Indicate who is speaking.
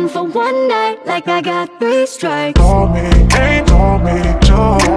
Speaker 1: for one night, like I got 3 strikes.
Speaker 2: Call me, ain't call me, Joe.